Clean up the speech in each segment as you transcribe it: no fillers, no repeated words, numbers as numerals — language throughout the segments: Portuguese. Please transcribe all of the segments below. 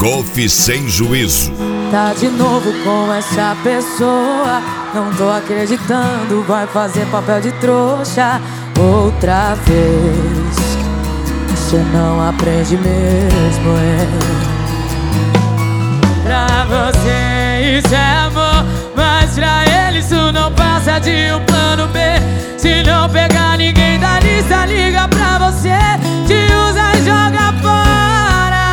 Golfe sem juízo. Tá de novo com essa pessoa, não tô acreditando, vai fazer papel de trouxa outra vez. Você não aprende mesmo, Pra você isso é amor, mas pra ele isso não passa de um plano B. Se não pegar ninguém da lista, liga pra você, te usa e joga fora.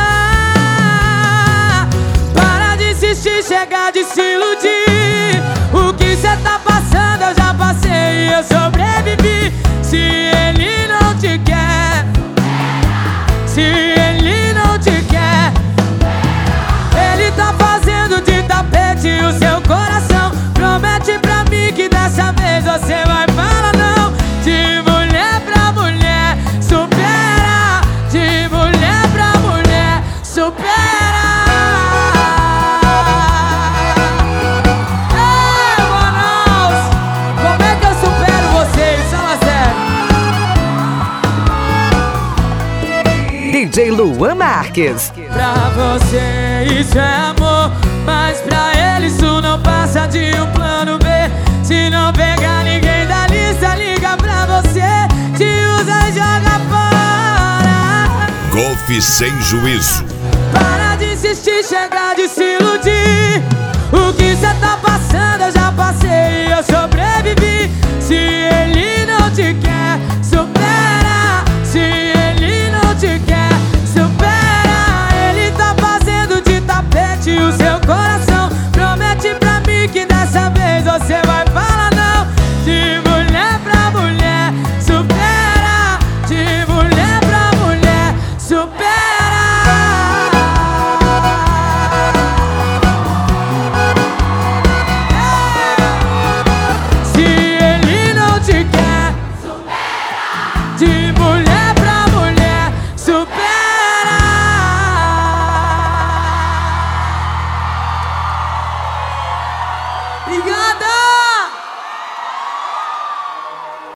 Para de insistir, chega de se iludir. O que cê tá passando eu já passei e eu sobrevivi. Se ele não te quer, se ele não te quer, ele tá fazendo de tapete o seu coração. Promete pra mim que dessa vez você vai falar não. De mulher pra mulher, supera. De mulher pra mulher, supera. Ei, Manaus, como é que eu supero vocês? Fala sério. DJ Luan Marques. Pra você isso é amor, mas pra ele isso não passa de um plano B. Se não pegar ninguém da lista, liga pra você, te usa e joga fora. Golfe sem juízo. Para de insistir, chega de se iludir. O que cê tá passando eu já passei e eu sobrevivi. Se ele não te quer, supera.